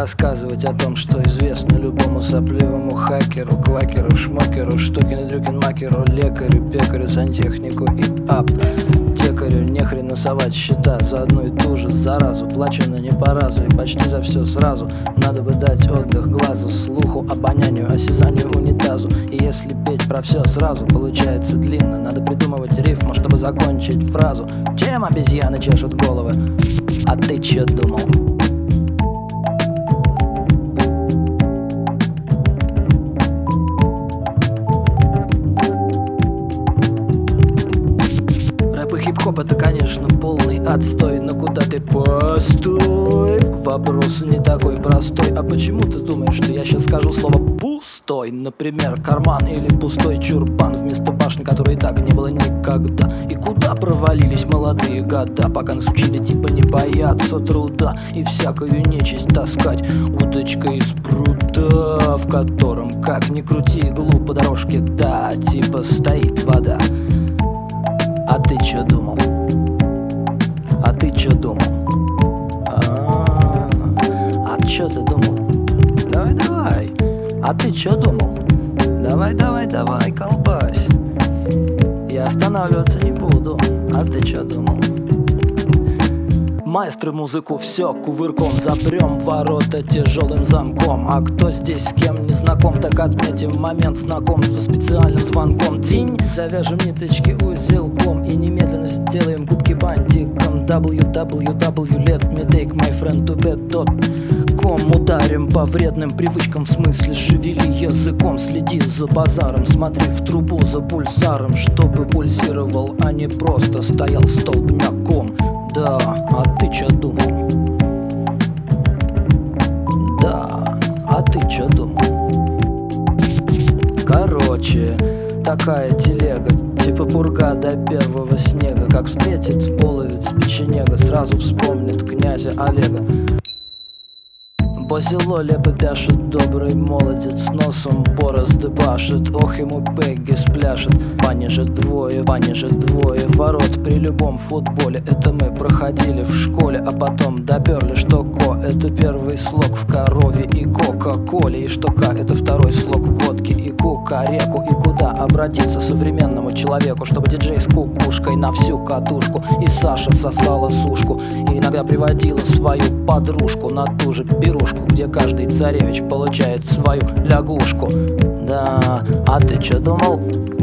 рассказывать о том, что известно любому сопливому хакеру, квакеру, шмокеру, штукину, дрюкин, макеру, лекарю, пекарю, сантехнику и аптекарю. Нехрен совать счета за одну и ту же заразу. Плачено не по разу и почти за все сразу. Надо бы дать отдых глазу, слуху, обонянию, осязанию, унитазу. И если петь про все сразу, получается длинно. Надо придумывать рифму, чтобы закончить фразу. Чем обезьяны чешут головы? А ты че думал? Рэп и хип-хоп — это, конечно, полный отстой. Но куда ты постой? Вопрос не такой простой. А почему ты думаешь, что я сейчас скажу слово пустой? Например, карман или пустой чурбан вместо башни, которой и так не было никогда. И куда провалились молодые года, пока нас учили типа не бояться труда и всякую нечисть таскать удочкой из пруда, в котором, как ни крути, иглу по дорожке, да, типа стоит вода. А ты чё думал? А ты чё думал? А чё ты думал? Давай. А ты чё думал? Давай, колбась. Я останавливаться не буду. А ты чё думал? Маэстро музыку все кувырком запрем ворота тяжелым замком. А кто здесь с кем не знаком, так отметим момент знакомства специальным звонком. Тинь, завяжем ниточки узелком и немедленно сделаем губки бантиком. www, let me take my friend to bed.com. Ударим по вредным привычкам, в смысле шевели языком. Следи за базаром, смотри в трубу за пульсаром, чтобы пульсировал, а не просто стоял столбняком. Да, а ты чё думал? Да, а ты чё думал? Короче, такая телега, типа пурга до первого снега. Как встретит половец печенега, сразу вспомнит князя Олега. Бозило лепо пяшет добрый молодец, с носом борозды башет. Ох, ему Пегги спляшет. Паниже двое, ворот при любом футболе. Это мы проходили в школе, а потом доперли, что ко — это первый слог в корове и кока-коле, и что к — это второй слог в водке и кукареку. И куда обратиться современному человеку, чтобы диджей с кукушкой на всю катушку и Саша сосала сушку и иногда приводила свою подружку на ту же пирушку, где каждый царевич получает свою лягушку. Да, а ты чё думал?